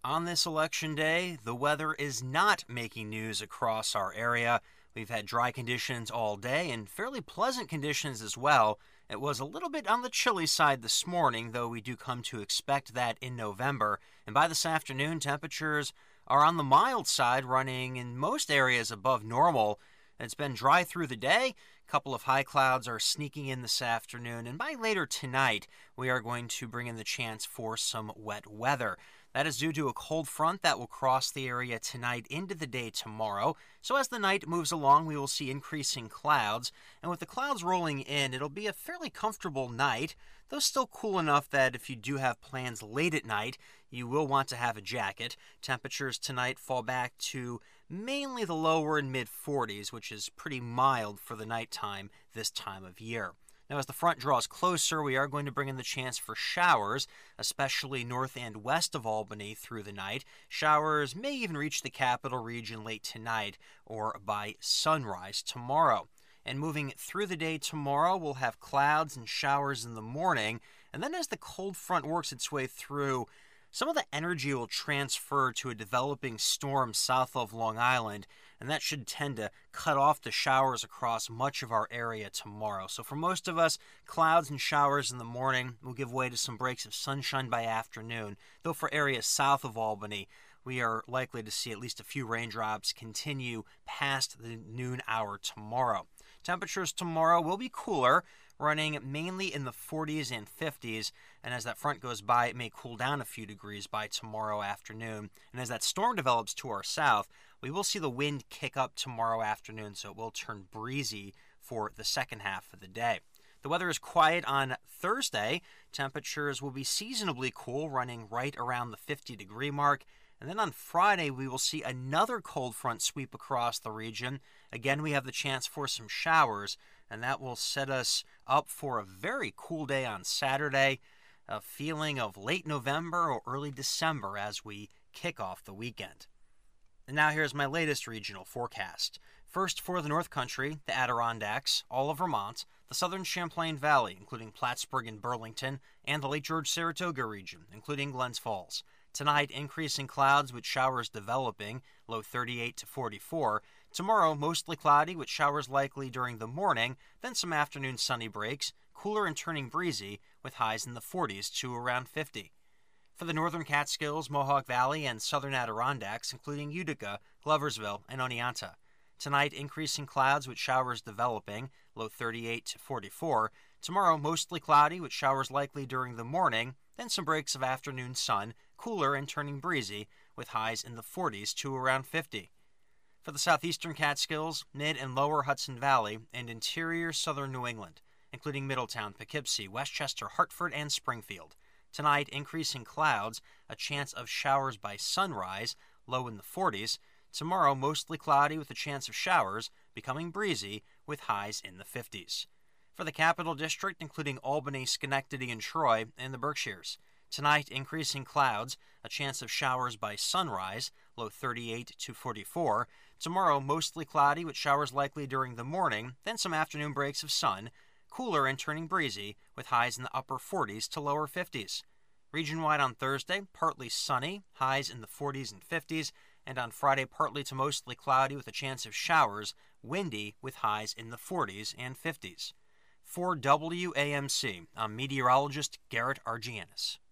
On this election day, the weather is not making news across our area. We've had dry conditions all day and fairly pleasant conditions as well. It was a little bit on the chilly side this morning, though we do come to expect that in November. And by this afternoon, temperatures are on the mild side, running in most areas above normal. It's been dry through the day. A couple of high clouds are sneaking in this afternoon, and by later tonight, we are going to bring in the chance for some wet weather. That is due to a cold front that will cross the area tonight into the day tomorrow. So as the night moves along, we will see increasing clouds. And with the clouds rolling in, it'll be a fairly comfortable night, though still cool enough that if you do have plans late at night, you will want to have a jacket. Temperatures tonight fall back to mainly the lower and mid-40s, which is pretty mild for the nighttime this time of year. Now, as the front draws closer, we are going to bring in the chance for showers, especially north and west of Albany through the night. Showers may even reach the capital region late tonight or by sunrise tomorrow. And moving through the day tomorrow, we'll have clouds and showers in the morning. And then as the cold front works its way through, some of the energy will transfer to a developing storm south of Long Island, and that should tend to cut off the showers across much of our area tomorrow. So for most of us, clouds and showers in the morning will give way to some breaks of sunshine by afternoon, though for areas south of Albany, we are likely to see at least a few raindrops continue past the noon hour tomorrow. Temperatures tomorrow will be cooler, running mainly in the 40s and 50s, and as that front goes by, it may cool down a few degrees by tomorrow afternoon. And as that storm develops to our south, we will see the wind kick up tomorrow afternoon, so it will turn breezy for the second half of the day. The weather is quiet on Thursday. Temperatures will be seasonably cool, running right around the 50-degree mark. And then on Friday, we will see another cold front sweep across the region. Again, we have the chance for some showers, and that will set us up for a very cool day on Saturday, a feeling of late November or early December as we kick off the weekend. And now here's my latest regional forecast. First, for the North Country, the Adirondacks, all of Vermont, the southern Champlain Valley, including Plattsburgh and Burlington, and the Lake George-Saratoga region, including Glens Falls. Tonight, increasing clouds with showers developing, low 38 to 44. Tomorrow, mostly cloudy with showers likely during the morning, then some afternoon sunny breaks, cooler and turning breezy with highs in the 40s to around 50. For the northern Catskills, Mohawk Valley, and southern Adirondacks, including Utica, Gloversville, and Oneonta. Tonight, increasing clouds with showers developing, low 38 to 44. Tomorrow, mostly cloudy with showers likely during the morning, then some breaks of afternoon sun, cooler and turning breezy, with highs in the 40s to around 50. For the southeastern Catskills, mid and lower Hudson Valley, and interior southern New England, including Middletown, Poughkeepsie, Westchester, Hartford, and Springfield. Tonight, increasing clouds, a chance of showers by sunrise, low in the 40s. Tomorrow, mostly cloudy with a chance of showers, becoming breezy, with highs in the 50s. For the Capital District, including Albany, Schenectady, and Troy, and the Berkshires. Tonight, increasing clouds, a chance of showers by sunrise, low 38 to 44. Tomorrow, mostly cloudy with showers likely during the morning, then some afternoon breaks of sun, cooler and turning breezy, with highs in the upper 40s to lower 50s. Region-wide on Thursday, partly sunny, highs in the 40s and 50s, and on Friday, partly to mostly cloudy with a chance of showers, windy with highs in the 40s and 50s. For WAMC, I'm meteorologist Garrett Argianis.